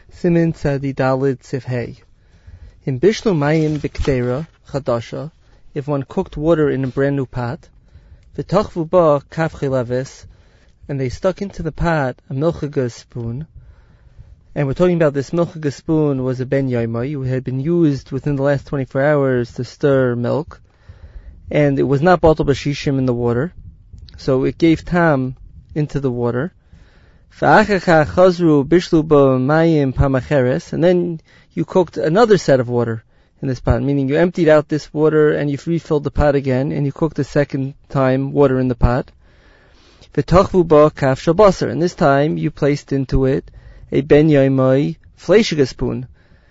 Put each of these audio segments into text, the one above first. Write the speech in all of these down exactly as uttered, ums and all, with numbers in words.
Simin Tzadi Dalid Sif Hey. In Bishlu Mayim Bikdera Chadasha, if one cooked water in a brand new pot, v'tachvu ba kaf chilaves, and they stuck into the pot a milchiga spoon, and we're talking about this milchiga spoon was a ben yaimai, who had been used within the last twenty-four hours to stir milk, and it was not batal b'shishim in the water, so it gave tam into the water. And then you cooked another set of water in this pot, meaning you emptied out this water and you refilled the pot again, and you cooked a second time water in the pot. And this time you placed into it a ben yaimai fleishiga spoon.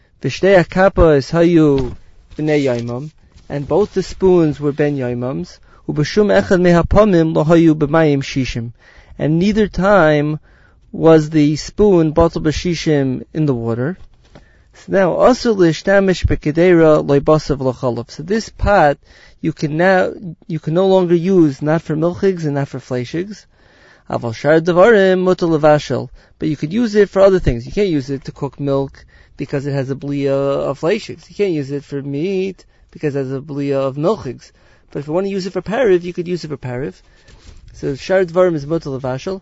And both the spoons were ben yaimams. And neither time was the spoon batal b'shishim in the water. So now, also l'shtamish b'kedera loibasav l'chalav. So this pot you can now you can no longer use, not for milchigs and not for fleishigs. Aval shar davarim mutar levashel, but you could use it for other things. You can't use it to cook milk because it has a blia of fleishigs. You can't use it for meat because it has a blia of milchigs. But if you want to use it for pariv, you could use it for pariv. So shar dvarim is mutar levashel.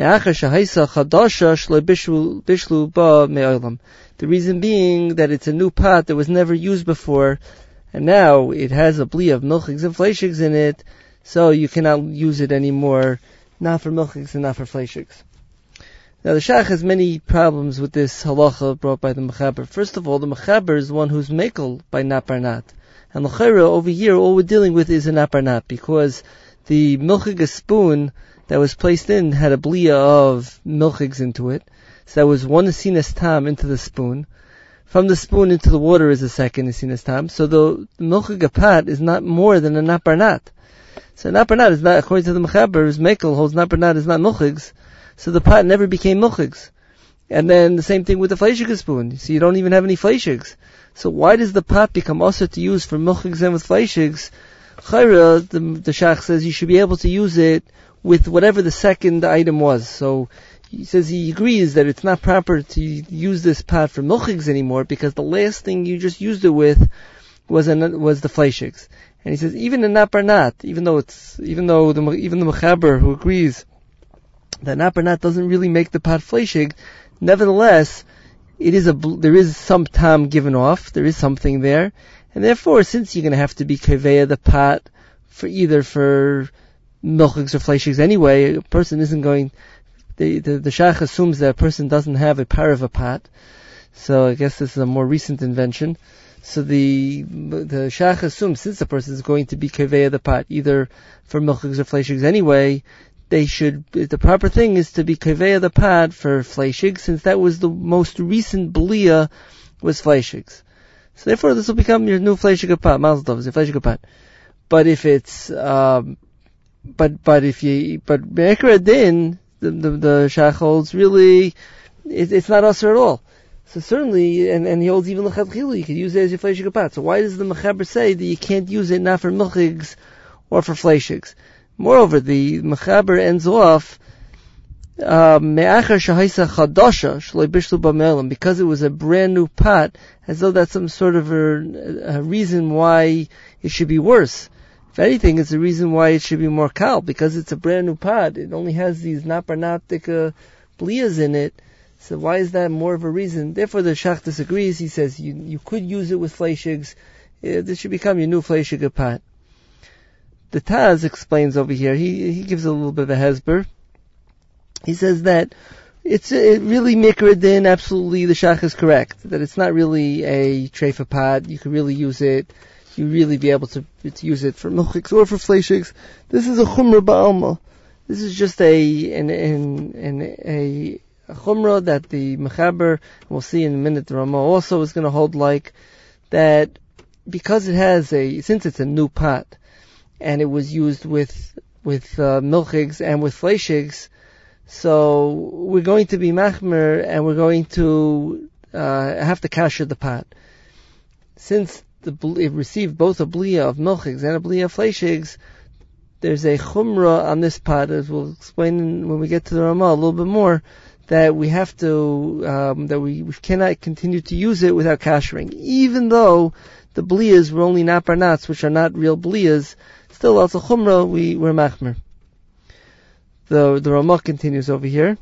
The reason being that it's a new pot that was never used before, and now it has a bli of milchigs and fleishigs in it, so you cannot use it anymore, not for milchigs and not for fleishigs. Now the Shach has many problems with this halacha brought by the Mechaber. First of all, the Mechaber is the one who's mekel by naparnat. And l'chayra, over here, all we're dealing with is a naparnat, because the milchiga spoon that was placed in had a blia of milchigs into it. So that was one asinas tam into the spoon. From the spoon into the water is a second asinas tam. So the, the milchiga pot is not more than a naparnat. So naparnat is not, according to the Mechaber, whose mekel holds naparnat is not milchigs. So the pot never became milchigs. And then the same thing with the fleishiga spoon. So you don't even have any fleishigs. So why does the pot become also to use for milchigs and with fleishigs? Chayra, the, the Shach says you should be able to use it with whatever the second item was. So he says he agrees that it's not proper to use this pot for milchigs anymore because the last thing you just used it with was an, was the fleishigs. And he says even in naparnat, even though it's even though the even the Mechaber who agrees that naparnat doesn't really make the pot fleishig, nevertheless it is a there is some tam given off, there is something there, and therefore since you're going to have to be kaveya the pot for either for milchigs or fleishigs anyway, a person isn't going, the, the, the Shach assumes that a person doesn't have a par of a pot, so I guess this is a more recent invention. So the the Shach assumes since the person is going to be kaveya the pot, either for milchigs or fleishigs anyway, they should, the proper thing is to be kaveya the pot for fleishigs, since that was the most recent blia was fleishigs. So therefore this will become your new fleishiga pot, mazel tov, is a fleishiga pot. But if it's, um, But but if you but Be'ekra Din, the the, the Shach holds really it, it's not usher at all. So certainly, and, and he holds even l'chadchila, you could use it as your fleishiga pot. So why does the Mechaber say that you can't use it not for milchigs or for fleishigs? Moreover, the Mechaber ends off me'achar shahaisa chadasha shloi bishlu b'me'elam, because it was a brand new pot, as though that's some sort of a, a reason why it should be worse. If anything, it's a reason why it should be more kal, because it's a brand new pot. It only has these naparnatika blias in it. So why is that more of a reason? Therefore, the Shach disagrees. He says you you could use it with fleishigs. This should become your new fleishiga pot. The Taz explains over here. He he gives a little bit of a hesber. He says that it's it really mikra din. Absolutely, the Shach is correct that it's not really a treifa pot. You could really use it. You really be able to, to use it for milchigs or for fleishigs. This is a chumrah ba'alma. This is just a an, an, an, a, a chumrah that the Mechaber, we'll see in a minute, the Ramah also is going to hold like that, because it has a, since it's a new pot and it was used with with uh, milchigs and with fleishigs, so we're going to be machmer and we're going to uh, have to kasher the pot. Since The, it received both a blia of milchigs and a blia of fleishigs, there's a chumrah on this pot, as we'll explain when we get to the Ramah a little bit more, that we have to, um, that we, we cannot continue to use it without kashering. Even though the bliyas were only naparnats, which are not real bliyas, still also chumrah, we were machmer. The, the Ramah continues over here.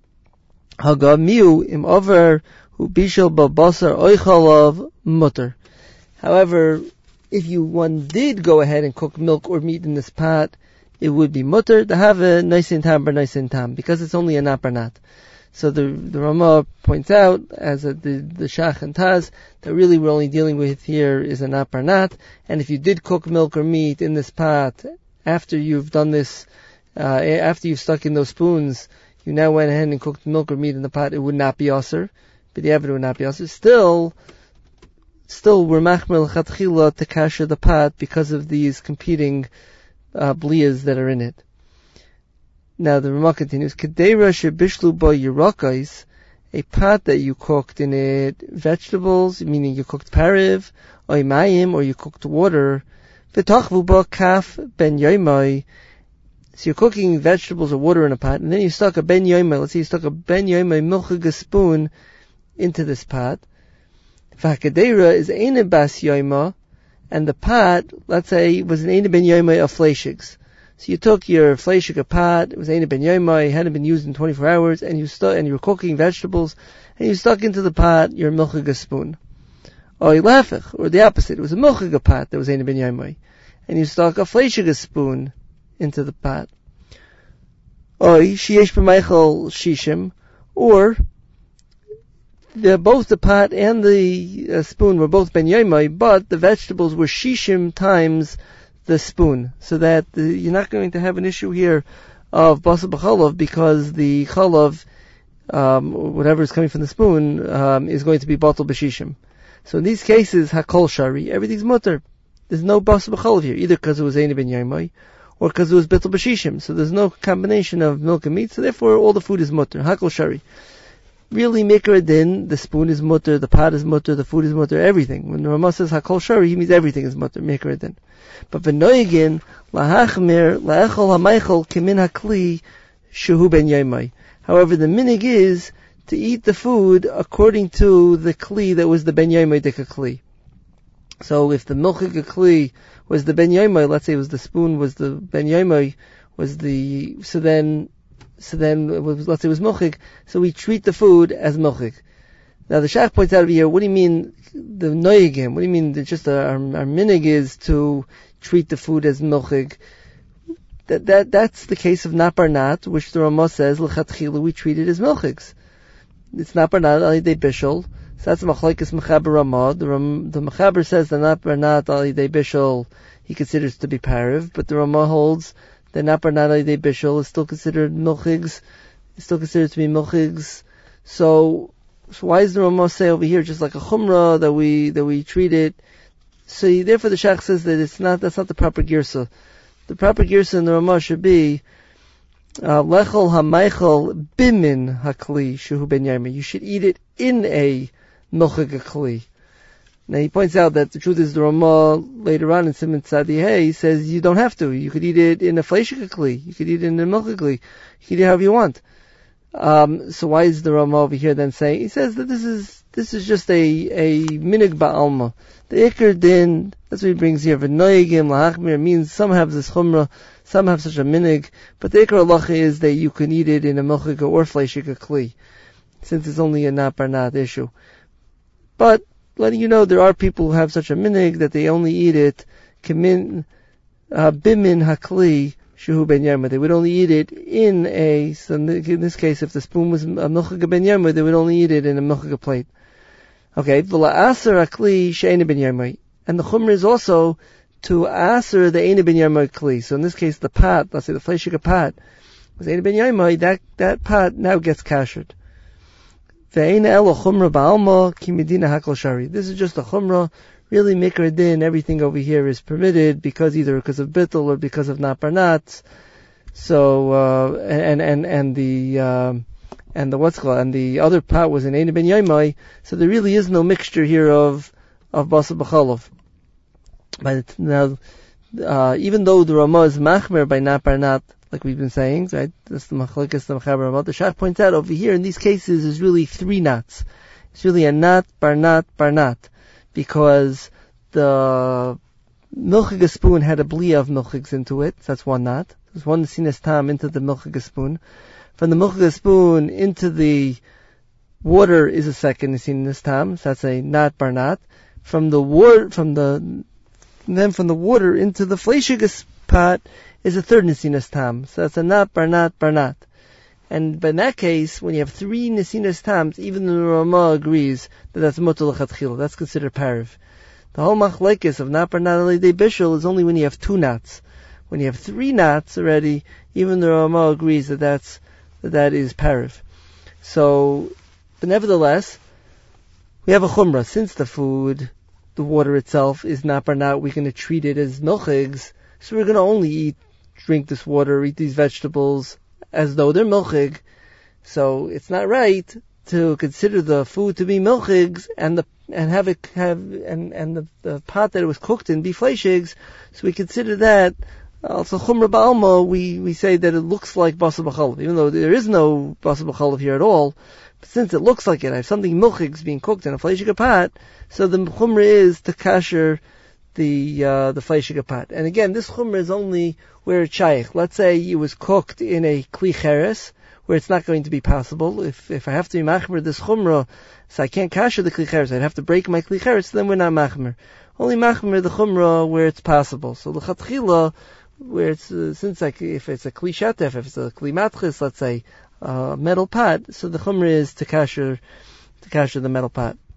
Hagamiu im over hu bishel babasar oichalav mutter. However, if you one did go ahead and cook milk or meat in this pot, it would be mutter to have a nisin tam bar nisin tam, because it's only a naparnat. So the the Ramah points out, as a, the the Shach and Taz, that really we're only dealing with here is a naparnat, and if you did cook milk or meat in this pot after you've done this, uh, after you've stuck in those spoons, you now went ahead and cooked milk or meat in the pot, it would not be aser, but the evidence would not be aser. Still, still we're machmer l'chatchila to kasher the pot because of these competing uh, bliyas that are in it. Now the Ramah continues, Kedera shebishlu bo yirakais, a pot that you cooked in it vegetables, meaning you cooked pariv, or mayim, or you cooked water, v'tachvu bo kaf ben yoimai. So you're cooking vegetables or water in a pot, and then you stuck a ben yoimai, let's say you stuck a ben yoimai milchig spoon into this pot. V'hakadera is eine bas yoima, and the pot, let's say, was an eine ben yoimai of fleishigs. So you took your fleishig pot, it was eine ben yoimai, it hadn't been used in twenty-four hours, and you stuck, and you were cooking vegetables, and you stuck into the pot your milchig spoon. Or ilafich, or the opposite, it was a milchig pot that was eine ben yoimai, and you stuck a fleishig spoon into the pot. Or sheyesh b'meichel shishim, or the, both the pot and the uh, spoon were both ben yoimai, but the vegetables were shishim times the spoon, so that the, you're not going to have an issue here of basar b'chalav, because the chalav, um, whatever is coming from the spoon, um, is going to be batal b'shishim. So in these cases, hakol shari, everything's mutter. There's no basar b'chalav here, either because it was eine ben yoimai, or because it was batal b'shishim. So there's no combination of milk and meat, so therefore all the food is mutter, hakol shari. Really, mikra din, the spoon is mutter, the pot is mutter, the food is mutter, everything. When the Ramah says hakol shari, he means everything is mutter, mikra din. But v'noigin lahachmir la'echol ha'meichel kimin hakli shehu ben yoimai. However, the minig is to eat the food according to the kli that was the ben yoimai dika kli. So if the milchig kli was the ben yoimai, let's say it was the spoon was the ben yoimai, was the so then so then it was, let's say it was milchig, so we treat the food as milchig. Now the Shach points out over here, what do you mean the noyigim? What do you mean that just our, our minig is to treat the food as milchig? That, that, that's the case of naparnat, which the Ramah says, l'chatchila, we treat it as milchigs. It's naparnat al yidei bishul. So that's machlokes mechaber Ramah. The, Ram, the mechaber says the naparnat al yidei bishul, he considers to be pariv, but the Ramah holds the naparnat al yidei bishul is still considered milchigs, is still considered to be milchigs. So, So why does the Ramah say over here just like a chumrah that we that we treat it? So therefore the Shach says that it's not that's not the proper girsa. The proper girsa in the Ramah should be lechol hamaychol bimin hakli shehu ben yoimai. You should eat it in a milchig kli. Now he points out that the truth is the Ramah later on in Siman Tzadi Hey says you don't have to. You could eat it in a fleishig kli. You could eat it in a milchig kli. You can eat it however you want. Um, so why is the Ramah over here then saying, he says that this is, this is just a, a minig ba'alma. The ikar din, that's what he brings here, v'noyigim lahachmir, means some have this chumrah, some have such a minig, but the ikar halacha is that you can eat it in a milchig or fleishig kli, since it's only a naparnat issue. But, letting you know, there are people who have such a minig that they only eat it, kimin, uh, bimin hakli, shehu ben yoimai. They would only eat it in a, so in this case, if the spoon was a milchig ben yoimai, they would only eat it in a milchig plate. Okay, v'la aser akli she'ena ben yoimai. And the chumrah is also to aser the ena ben yoimai kli. So in this case, the pot, let's say the fleishig pot, was ena ben yoimai, that, that pot now gets kashered. Ve'ena elo chumrah ba'alma ki medina hakol shari. This is just a chumrah. Really, mikra din, everything over here is permitted because either because of bittul or because of naparnat. So, uh, and, and, and the, um, and the what's called, and the other pot was an eine ben yoimai. So there really is no mixture here of, of basar b'chalav. But now, uh, even though the Ramah is machmer by naparnat like we've been saying, right? That's the machlokes the Mechaber about. The Shach points out over here in these cases is really three knots. It's really a knot, bar knot, bar knot, because the milchig spoon had a blia of milchigs into it. So that's one knot. There's one nesinas tam into the milchig spoon. From the milchig spoon into the water is a second nesinas tam. So that's a knot, bar knot. From the water, from the then from the water into the fleishigas pot is a third nesinas tam. So that's a knot, bar knot, bar knot. And but in that case, when you have three nesinas tams, even the Rama agrees that that's mutal lechatchila. That's considered parav. The whole machlekes of not bar knot alidei bishul is only when you have two knots. When you have three knots already, even the Rama agrees that that's that that is parav. So, but nevertheless, we have a chumrah. Since the food, the water itself is not bar knot, we're going to treat it as milchigs. So we're going to only eat, drink this water, eat these vegetables as though they're milchig. So it's not right to consider the food to be milchigs and the and have it have and and the, the pot that it was cooked in be fleishigs. So we consider that also chumra ba'alma. We we say that it looks like basar b'chalav, even though there is no basar b'chalav here at all. But since it looks like it, I have something milchigs being cooked in a fleishig pot. So the chumra is to kasher the uh, the fleishig pot. And again, this chumra is only where it's shaykh. Let's say it was cooked in a kli cheres, where it's not going to be possible. If if I have to be machmer this chumra, so I can't kasher the kli cheres, I'd have to break my kli cheres, then we're not machmer. Only machmer the chumra where it's possible. So the chatchila, where it's, uh, since like, if it's a kli shatef, if it's a kli matchis, let's say, uh, metal pot, so the chumra is to kasher, to kasher the metal pot.